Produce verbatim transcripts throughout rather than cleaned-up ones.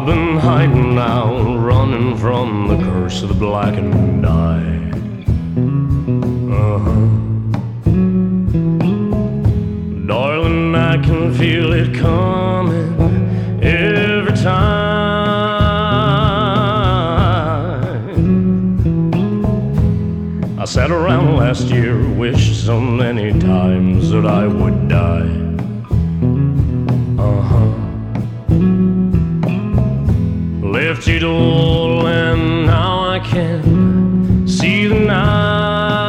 been hiding out, running from the curse of the blackened eye. Uh-huh. Darling, I can feel it coming every time. I sat around last year, wished so many times that I would die. Uh-huh. Left you to all, and now I can see the night.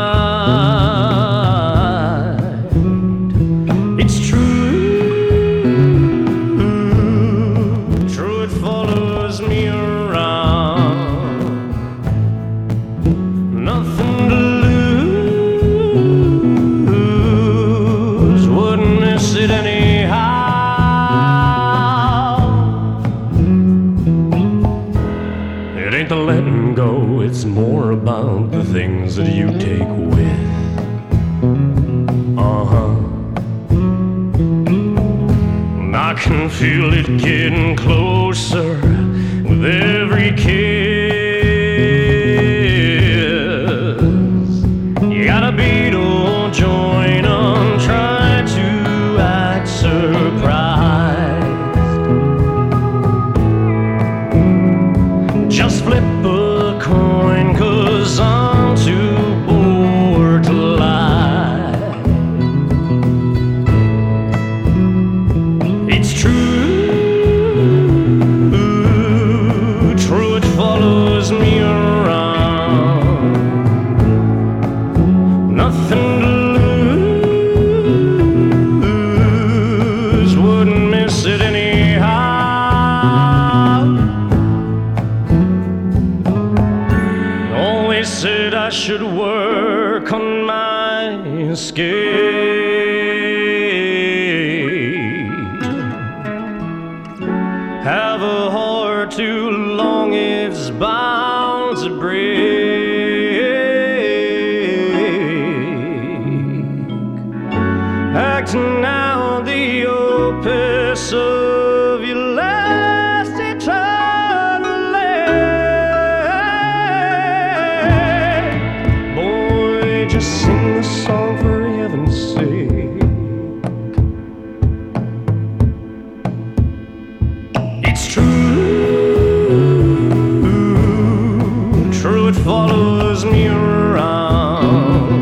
It's true, true, it follows me around. Nothing to lose, wouldn't miss it anyhow. It ain't the letting go, it's more about the things that you take with. Uh-huh. And I can feel it getting closer with every kiss. You gotta be to join on, try to act surprised. Just flip a coin, 'cause I'm too bored to lie. It's true, true, it follows me around. Nothing to lose, wouldn't miss it anyhow. Always said I should work on my escape. Have a heart too long, it's bound to break. Acting out the opus of your last eternally. Boy, just sing the song for heaven's sake. It's true, true, it follows me around.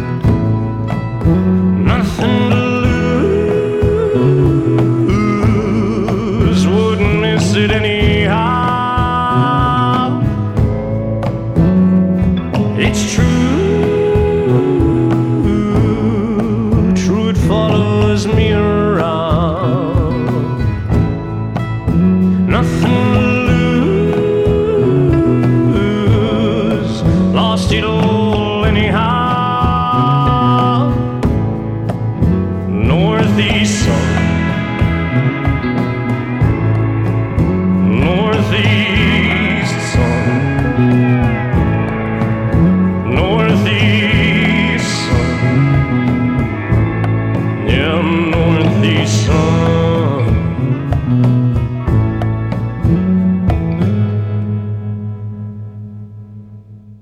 Nothing to lose, wouldn't miss it any